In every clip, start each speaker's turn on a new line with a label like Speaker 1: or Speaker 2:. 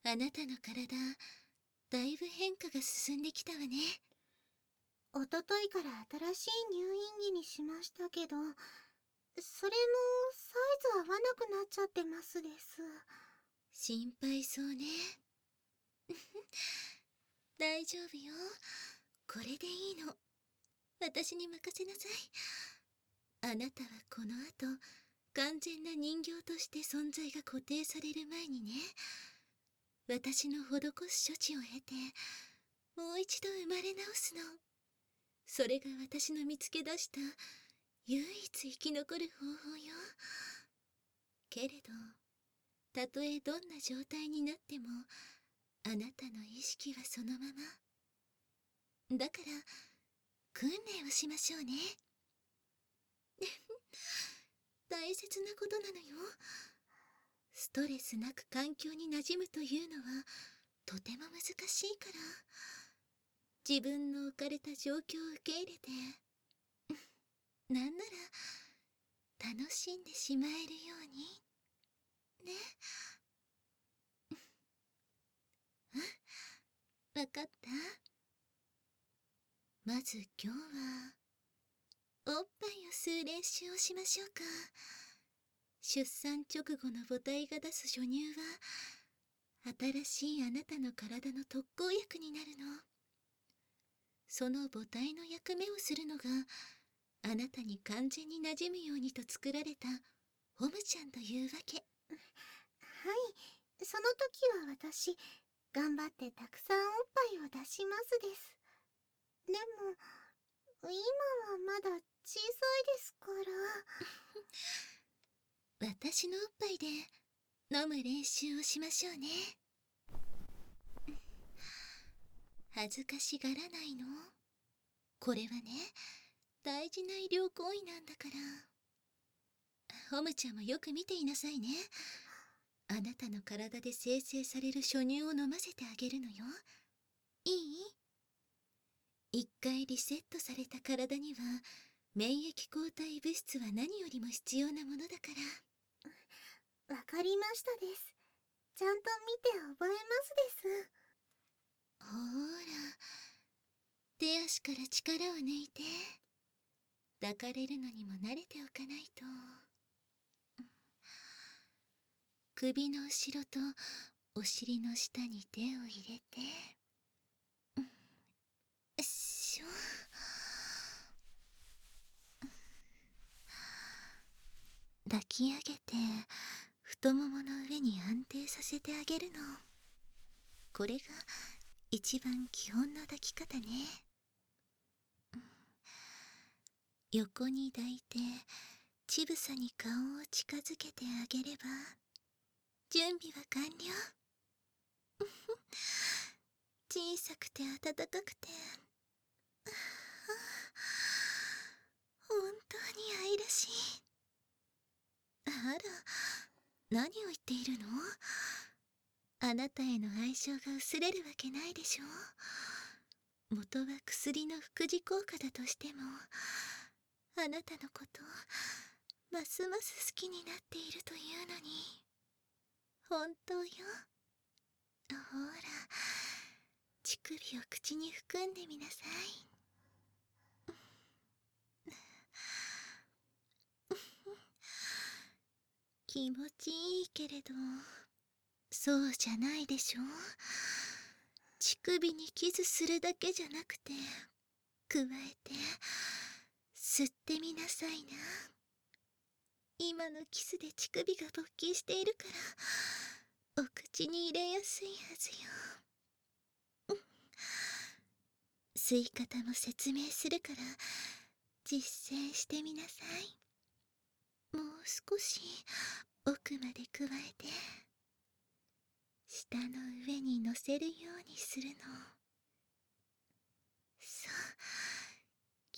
Speaker 1: あなたの体、だいぶ変化が進んできたわね。
Speaker 2: おとといから新しい入院着にしましたけど、それもサイズ合わなくなっちゃってますです。
Speaker 1: 心配そうね。大丈夫よ。これでいいの。私に任せなさい。あなたはこの後、完全な人形として存在が固定される前にね、私の施す処置を経て、もう一度生まれ直すの。それが私の見つけ出した唯一生き残る方法よ。けれど、たとえどんな状態になっても、あなたの意識はそのまま。だから、訓練をしましょうね。大切なことなのよ。ストレスなく環境に馴染むというのは、とても難しいから。自分の置かれた状況を受け入れて、なんなら、楽しんでしまえるように。ね。わかった？まず今日は、おっぱいを吸う練習をしましょうか。出産直後の母体が出す初乳は、新しいあなたの体の特効薬になるの。その母体の役目をするのが、あなたに完全に馴染むようにと作られたホムちゃんというわけ。
Speaker 2: はい、その時は私、頑張ってたくさんおっぱいを出しますです。でも、今はまだ小さいですから。
Speaker 1: 私のおっぱいで飲む練習をしましょうね。恥ずかしがらないの？これはね、大事な医療行為なんだから。ホムちゃんもよく見ていなさいね。あなたの体で生成される初乳を飲ませてあげるのよ。いい？一回リセットされた体には、免疫抗体物質は何よりも必要なものだから。
Speaker 2: わかりましたです。ちゃんと見て覚えますです。
Speaker 1: ほーら、手足から力を抜いて。抱かれるのにも慣れておかないと。首の後ろとお尻の下に手を入れて、よっしょ。抱き上げて太ももの上に安定させてあげるの。これが一番基本の抱き方ね。横に抱いて乳房に顔を近づけてあげれば準備は完了。小さくて暖かくて、本当に愛らしい。あら、何を言っているの？あなたへの愛情が薄れるわけないでしょ。元は薬の副次効果だとしても、あなたのことますます好きになっているというのに。本当よ。ほら、乳首を口に含んでみなさい。気持ちいいけれど、そうじゃないでしょ。乳首にキスするだけじゃなくて、加えて吸ってみなさいな。今のキスで乳首が勃起しているからお口に入れやすいはずよ。吸い方も説明するから実践してみなさい。もう少し奥まで加えて、舌の上に乗せるようにするの。そう、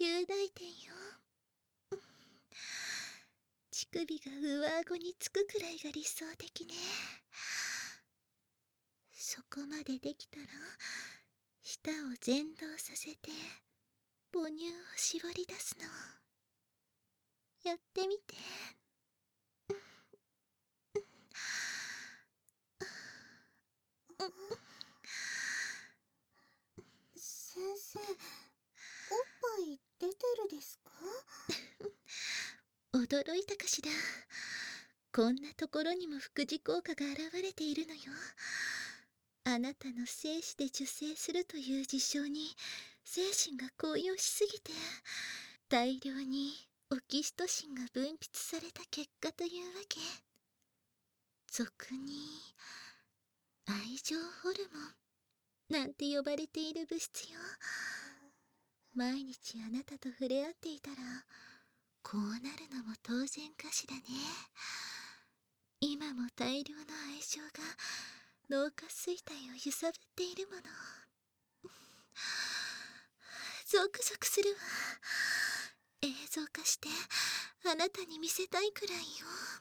Speaker 1: 及第点よ。乳首が上顎につくくらいが理想的ね。そこまでできたら、舌を前動させて母乳を絞り出すの。やってみて。
Speaker 2: 先生、おっぱい出てるですか？
Speaker 1: 驚いたかしら。こんなところにも副次効果が現れているのよ。あなたの精子で受精するという事象に精神が高揚しすぎて、大量にオキシトシンが分泌された結果というわけ。俗に愛情ホルモンなんて呼ばれている物質よ。毎日あなたと触れ合っていたらこうなるのも当然かしらね。今も大量の愛情が脳下垂体を揺さぶっているもの。ゾクゾクするわ。映像化してあなたに見せたいくらいよ。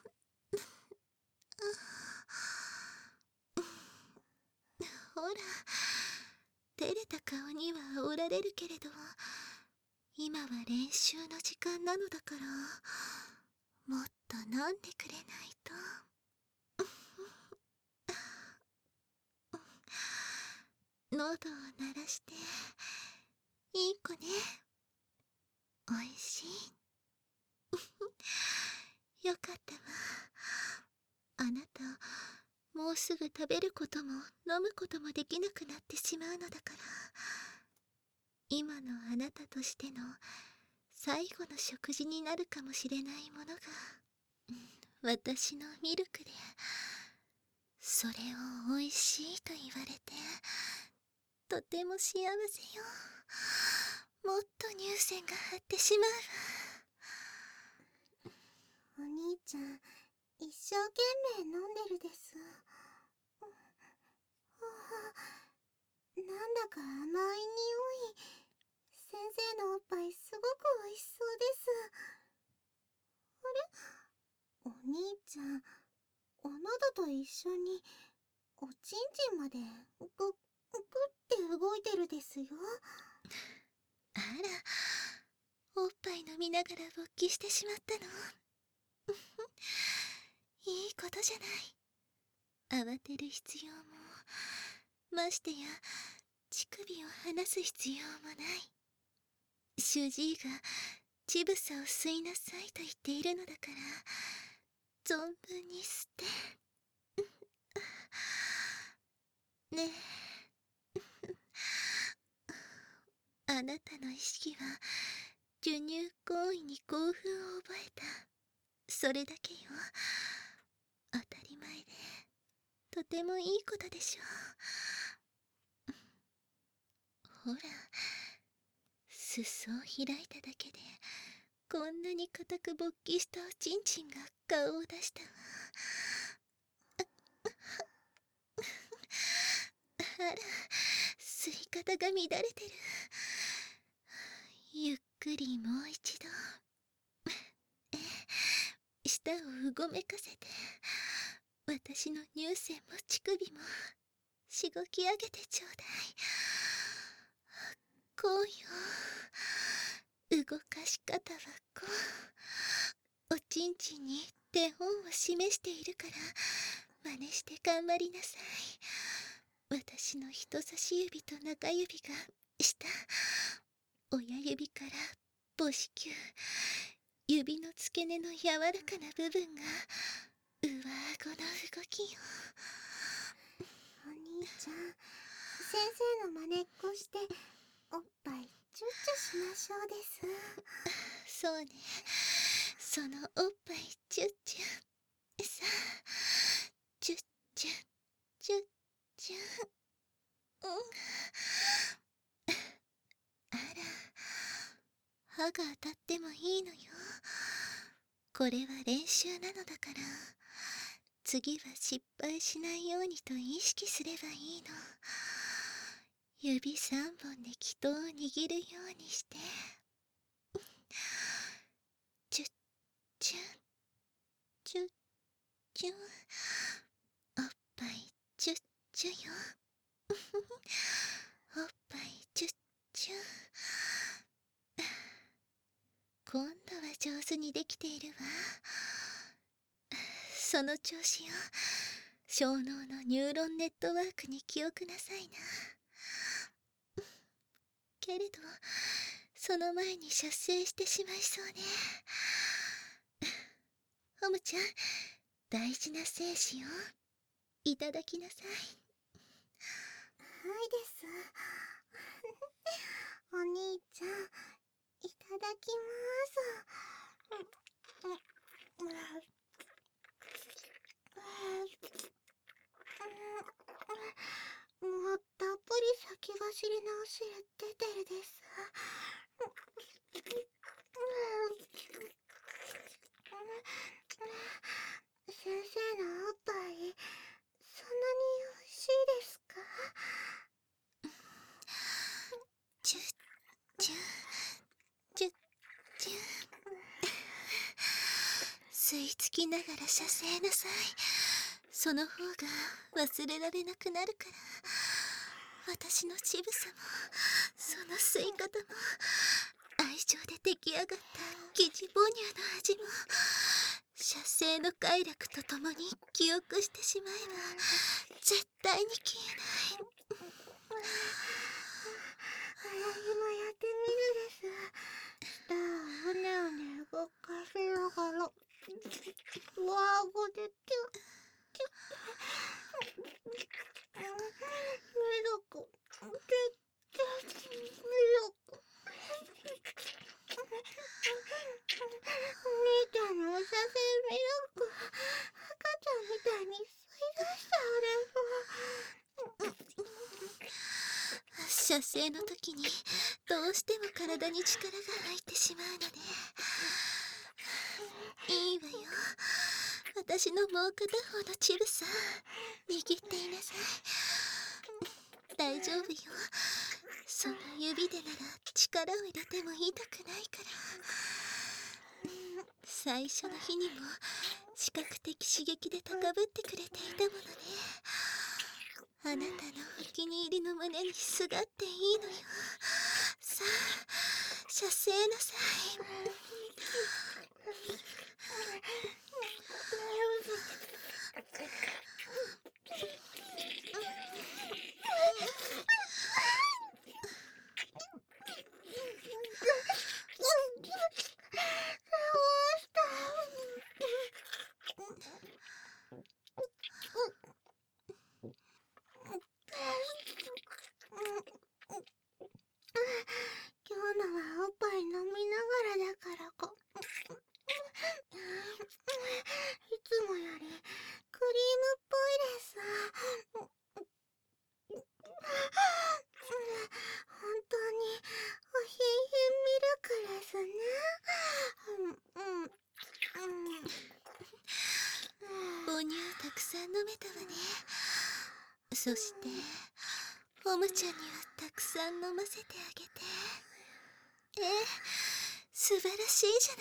Speaker 1: ほら、照れた顔にはおられるけれど、今は練習の時間なのだから、もっと飲んでくれないと。喉を鳴らしていい子ね。おいしい。よかったわ。あなた、もうすぐ食べることも飲むこともできなくなってしまうのだから、今のあなたとしての最後の食事になるかもしれないものが、私のミルクで、それをおいしいと言われて、とても幸せよ。もっと乳腺が張ってしま
Speaker 2: お兄ちゃん、一生懸命飲んでるです。なんだか甘い匂い。先生のおっぱいすごく美味しそうです。あれ、お兄ちゃん、お喉と一緒におちんちんまでグッって動いてるですよ。
Speaker 1: う。あら、おっぱい飲みながら勃起してしまったの。いいことじゃない。慌てる必要も、ましてや乳首を離す必要もない。主治医が乳房を吸いなさいと言っているのだから、存分に吸って。ねえ、あなたの意識は授乳行為に興奮を覚えた。それだけよ。当たり前でとてもいいことでしょう。ほら、裾を開いただけでこんなに固く勃起したおちんちんが顔を出したわ。あら、吸い方が乱れてる。ゆっくりもう一度。舌をうごめかせて、私の乳腺も乳首もしごき上げてちょうだい。こうよ。動かし方はこう。おちんちんに手本を示しているから真似して頑張りなさい。私の人差し指と中指が下、親指から母子球、指の付け根の柔らかな部分が上顎の動きよ。
Speaker 2: お兄ちゃん、先生の真似っこしておっぱいチュッチュしましょうです。
Speaker 1: そうね。そのおっぱいチュッチュ。さあ、チュッチュチュッチュ。あら、歯が当たってもいいのよ。これは練習なのだから、次は失敗しないようにと意識すればいいの。指3本で気筒を握るようにして、チュッチュッチュッチュッ。おっぱいチュッチュよ。おっぱいチュッチュ。今度は上手にできているわ。その調子よ。 小脳のニューロンネットワークに気をくなさいな。けれどその前に射精してしまいそうね。ホムちゃん、大事な精子をいただきなさい。
Speaker 2: はいです。お兄ちゃん、いただきます。もうたっぷり先走り直し出てるです。先生のおっぱい、そんなに美味しいですか？
Speaker 1: チュッチュッチュッチュッ。吸い付きながら射精なさい。その方が忘れられなくなるから。私の乳房もその吸い方も愛情で出来上がった疑似母乳の味も射精の快楽とともに記憶してしまえば絶対に消えない。
Speaker 2: 今やってみるです。舌をうねうね動かしながら、上顎でキュッキュッ、ミルク、キュッキュッ、ミルク。お兄ちゃんのお射精ミルク、赤ちゃんみたいに吸い出しちゃうです。
Speaker 1: 射精の時にどうしても体に力が入ってしまうので、いいわよ。私のもう片方の乳房握っていなさい。大丈夫よ。その指でなら力を入れても痛くないから。最初の日にも視覚的刺激で高ぶってくれていたものね。あなたのお気に入りの胸にすがっていいのよ。さあ、射精なさい。
Speaker 2: 今日のはおっぱい飲みながらだからいつもよりクリームっぽいです。本当におひんひんミルクですね。
Speaker 1: 母乳たくさん飲めたわね。そしてホムちゃんにはたくさん飲ませてあげて。ええ、素晴らしいじゃない。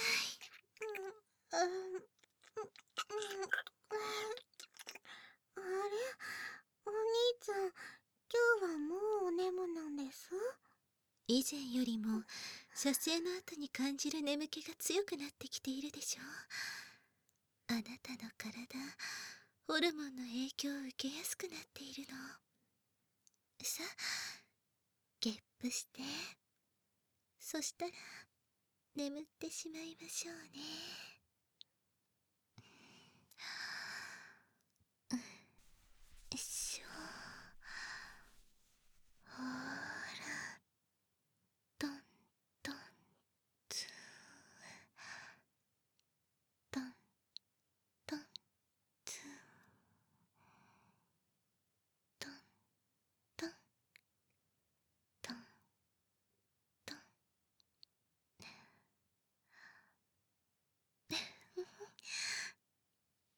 Speaker 2: あれ、お兄ちゃん、今日はもうお眠なんです？
Speaker 1: 以前よりも射精の後に感じる眠気が強くなってきているでしょう。あなたの体、ホルモンの影響を受けやすくなっているの。さあ、ゲップして、そしたら眠ってしまいましょうね。